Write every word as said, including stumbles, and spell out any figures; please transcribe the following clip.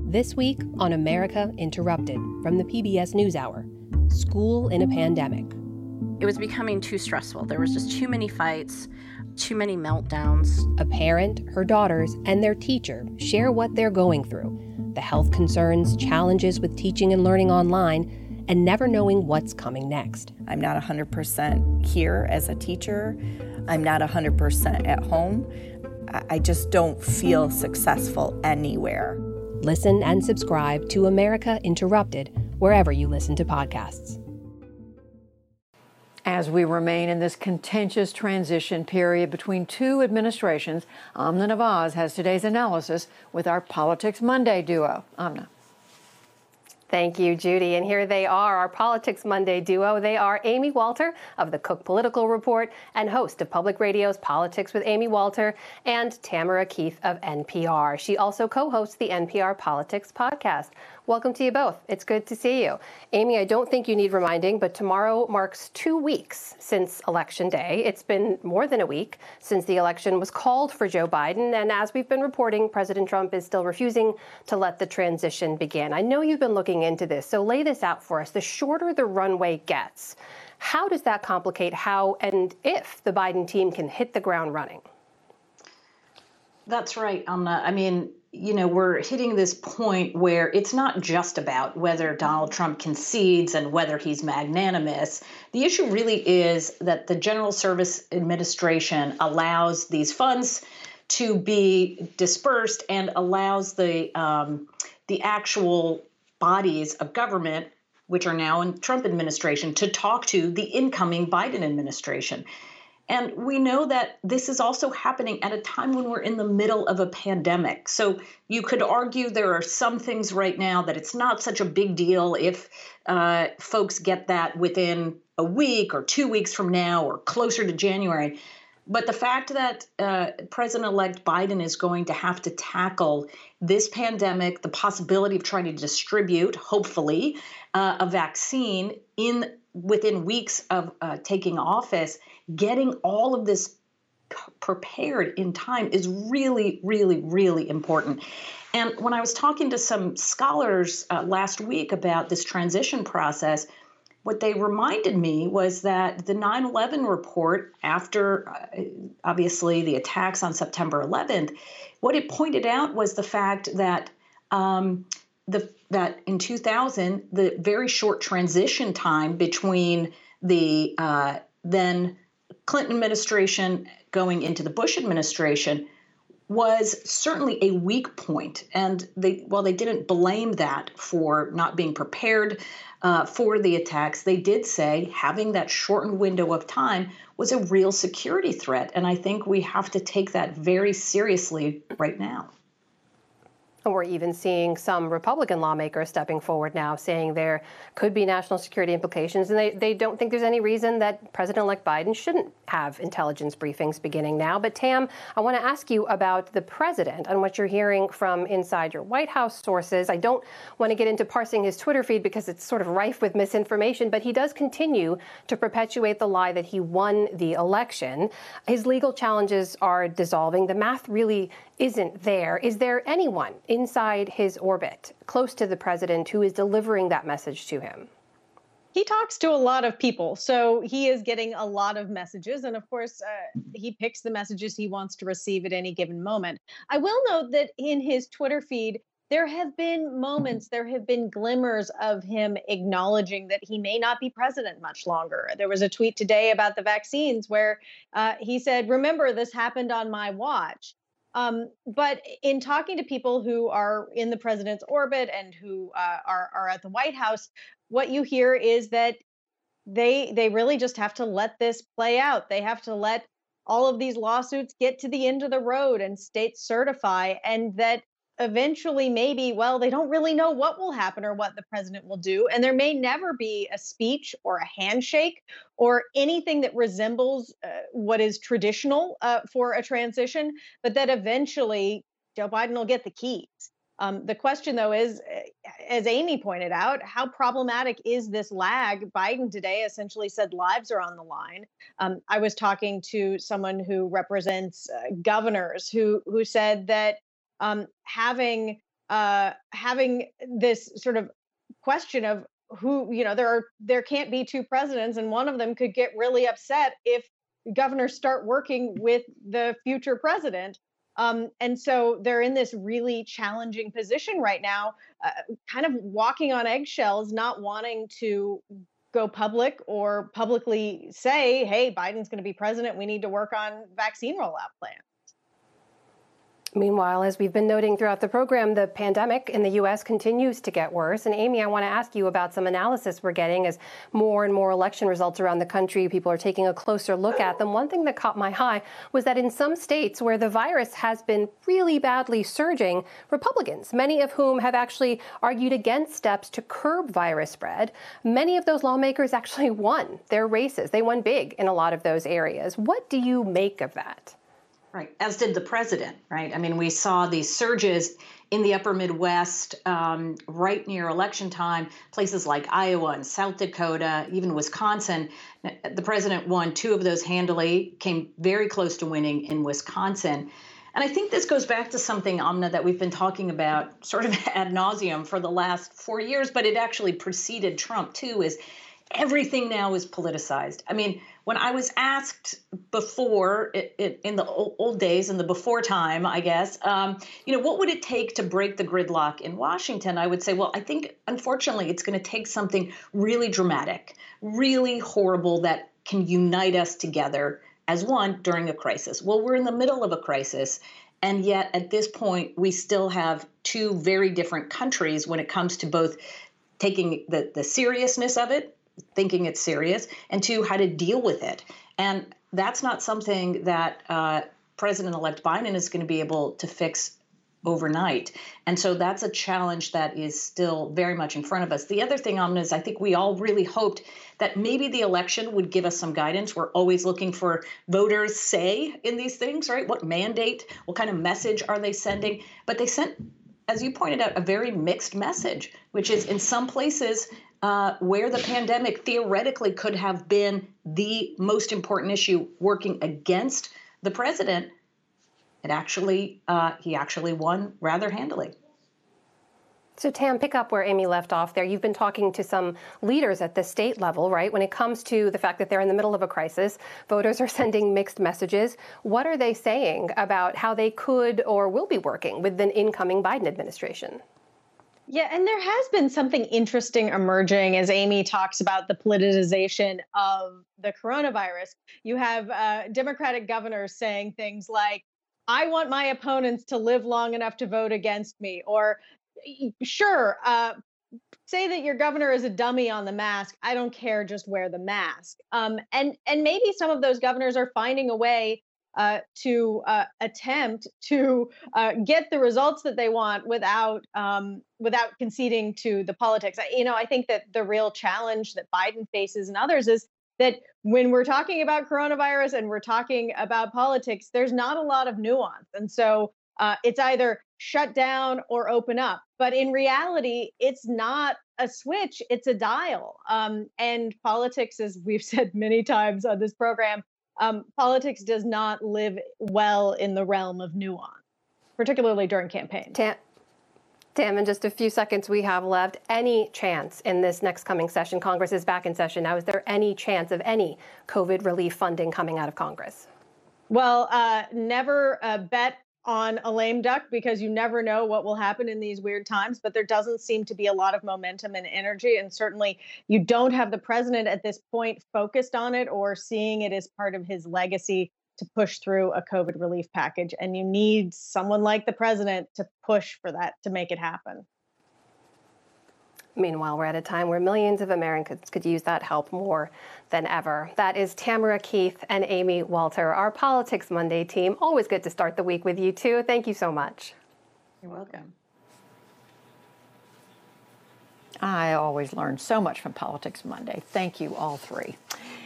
This week on America Interrupted from the P B S NewsHour, school in a pandemic. It was becoming too stressful. There was just too many fights, too many meltdowns. A parent, her daughters, and their teacher share what they're going through, the health concerns, challenges with teaching and learning online, and never knowing what's coming next. I'm not one hundred percent here as a teacher. I'm not one hundred percent at home. I just don't feel successful anywhere. Listen and subscribe to America Interrupted wherever you listen to podcasts. As we remain in this contentious transition period between two administrations, Amna Nawaz has today's analysis with our Politics Monday duo. Amna. Thank you, Judy. And here they are, our Politics Monday duo. They are Amy Walter of the Cook Political Report and host of Public Radio's Politics with Amy Walter, and Tamara Keith of N P R. She also co-hosts the N P R Politics podcast. Welcome to you both. It's good to see you. Amy, I don't think you need reminding, but tomorrow marks two weeks since Election Day. It's been more than a week since the election was called for Joe Biden. And as we've been reporting, President Trump is still refusing to let the transition begin. I know you've been looking into this, so lay this out for us. The shorter the runway gets, how does that complicate how and if the Biden team can hit the ground running? That's right, Amna. I mean, you know, we're hitting this point where it's not just about whether Donald Trump concedes and whether he's magnanimous. The issue really is that the General Service Administration allows these funds to be dispersed and allows the um, the actual bodies of government, which are now in Trump administration, to talk to the incoming Biden administration. And we know that this is also happening at a time when we're in the middle of a pandemic. So you could argue there are some things right now that it's not such a big deal if uh, folks get that within a week or two weeks from now or closer to January. But the fact that uh, President-elect Biden is going to have to tackle this pandemic, the possibility of trying to distribute, hopefully, uh, a vaccine in within weeks of uh, taking office, getting all of this p- prepared in time is really, really, really important. And when I was talking to some scholars uh, last week about this transition process, what they reminded me was that the nine eleven report, after uh, obviously the attacks on September eleventh, what it pointed out was the fact that um, the that in two thousand, the very short transition time between the uh, then Clinton administration going into the Bush administration was certainly a weak point. And they, while they didn't blame that for not being prepared uh, for the attacks, they did say having that shortened window of time was a real security threat. And I think we have to take that very seriously right now. We're even seeing some Republican lawmakers stepping forward now saying there could be national security implications, and they, they don't think there's any reason that President-elect Biden shouldn't have intelligence briefings beginning now. But Tam, I want to ask you about the president and what you're hearing from inside your White House sources. I don't want to get into parsing his Twitter feed because it's sort of rife with misinformation, but he does continue to perpetuate the lie that he won the election. His legal challenges are dissolving. The math really isn't there. Is there anyone inside his orbit, close to the president, who is delivering that message to him? He talks to a lot of people, so he is getting a lot of messages. And of course, uh, he picks the messages he wants to receive at any given moment. I will note that in his Twitter feed, there have been moments, there have been glimmers of him acknowledging that he may not be president much longer. There was a tweet today about the vaccines where uh, he said, "Remember, this happened on my watch." Um, but in talking to people who are in the president's orbit and who uh, are, are at the White House, what you hear is that they they really just have to let this play out. They have to let all of these lawsuits get to the end of the road and states certify, and that eventually maybe, well, they don't really know what will happen or what the president will do. And there may never be a speech or a handshake or anything that resembles uh, what is traditional uh, for a transition, but that eventually Joe Biden will get the keys. Um, the question, though, is, as Amy pointed out, how problematic is this lag? Biden today essentially said lives are on the line. Um, I was talking to someone who represents uh, governors who who said that um, having uh, having this sort of question of who, you know, there are there can't be two presidents, and one of them could get really upset if governors start working with the future president. Um, and so they're in this really challenging position right now, uh, kind of walking on eggshells, not wanting to go public or publicly say, hey, Biden's going to be president. We need to work on vaccine rollout plans. Meanwhile, as we've been noting throughout the program, the pandemic in the U S continues to get worse. And Amy, I want to ask you about some analysis we're getting as more and more election results around the country, people are taking a closer look at them. One thing that caught my eye was that in some states where the virus has been really badly surging, Republicans, many of whom have actually argued against steps to curb virus spread, many of those lawmakers actually won their races. They won big in a lot of those areas. What do you make of that? Right, as did the president, right? I mean, we saw these surges in the upper Midwest um, right near election time, places like Iowa and South Dakota, even Wisconsin. The president won two of those handily, came very close to winning in Wisconsin. And I think this goes back to something, Amna, that we've been talking about sort of ad nauseum for the last four years, but it actually preceded Trump too, is everything now is politicized. I mean, when I was asked before, it, it, in the old, old days, in the before time, I guess, um, you know, what would it take to break the gridlock in Washington? I would say, well, I think, unfortunately, it's going to take something really dramatic, really horrible that can unite us together as one during a crisis. Well, we're in the middle of a crisis. And yet, at this point, we still have two very different countries when it comes to both taking the, the seriousness of it, thinking it's serious, and two, how to deal with it. And that's not something that uh, President-elect Biden is going to be able to fix overnight. And so that's a challenge that is still very much in front of us. The other thing, Amna, is I think we all really hoped that maybe the election would give us some guidance. We're always looking for voters' say in these things, right? What mandate, what kind of message are they sending? But they sent, as you pointed out, a very mixed message, which is in some places uh, where the pandemic theoretically could have been the most important issue working against the president, it actually, uh, he actually won rather handily. So, Tam, pick up where Amy left off there. You've been talking to some leaders at the state level, right? When it comes to the fact that they're in the middle of a crisis, voters are sending mixed messages. What are they saying about how they could or will be working with the incoming Biden administration? Yeah, and there has been something interesting emerging as Amy talks about the politicization of the coronavirus. You have uh, Democratic governors saying things like, I want my opponents to live long enough to vote against me, or sure, uh, say that your governor is a dummy on the mask. I don't care, just wear the mask. Um, and, and maybe some of those governors are finding a way uh, to uh, attempt to uh, get the results that they want without um, without conceding to the politics. I, you know, I think that the real challenge that Biden faces and others is that when we're talking about coronavirus and we're talking about politics, there's not a lot of nuance. And so uh, it's either shut down or open up. But in reality, it's not a switch, it's a dial. Um, and politics, as we've said many times on this program, um, politics does not live well in the realm of nuance, particularly during campaigns. Tam, Tam, in just a few seconds we have left, any chance in this next coming session, Congress is back in session now, is there any chance of any COVID relief funding coming out of Congress? Well, uh, never uh, bet on a lame duck, because you never know what will happen in these weird times, but there doesn't seem to be a lot of momentum and energy. And certainly you don't have the president at this point focused on it or seeing it as part of his legacy to push through a COVID relief package. And you need someone like the president to push for that to make it happen. Meanwhile, we're at a time where millions of Americans could use that help more than ever. That is Tamara Keith and Amy Walter, our Politics Monday team. Always good to start the week with you two. Thank you so much. You're welcome. I always learn so much from Politics Monday. Thank you, all three.